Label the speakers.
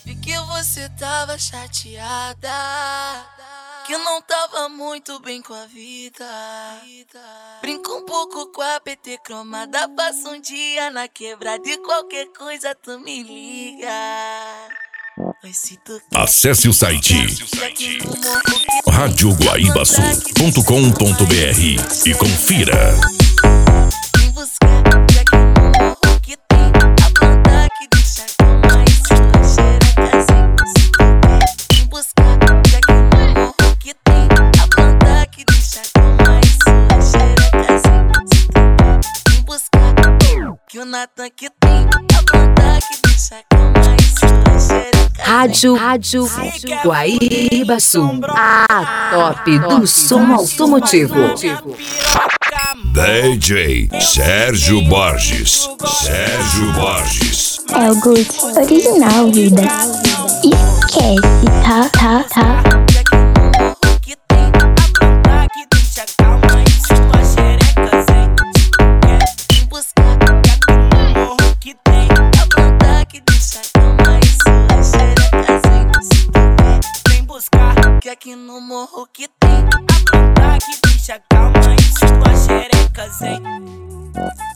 Speaker 1: Vi que você tava chateada, que não tava muito bem com a vida. Brinca um pouco com a PT cromada, passa um dia na quebrada e qualquer coisa tu me liga.
Speaker 2: Acesse o site radioguaibaçu.com.br e confira.
Speaker 1: Vem buscar, que aqui no morro que tem a planta que deixa calma e sua xereca sem você. Vem buscar, que aqui no morro que tem a planta que deixa calma e sua xereca sem você. Vem buscar, que o Natan que tem a planta que deixa calma e sua xereca.
Speaker 3: Rádio Guaibaçu, a top do som automotivo.
Speaker 2: DJ Sérgio Borges.
Speaker 4: É o Gucci original, vida. Esquece, tá.
Speaker 1: Que tem a planta que deixa calma e sua xereca sem vem buscar, que aqui no morro que tem a planta que deixa calma e sua xereca sem vem buscar, que aqui no morro que tem a planta que deixa calma e sua xereca sem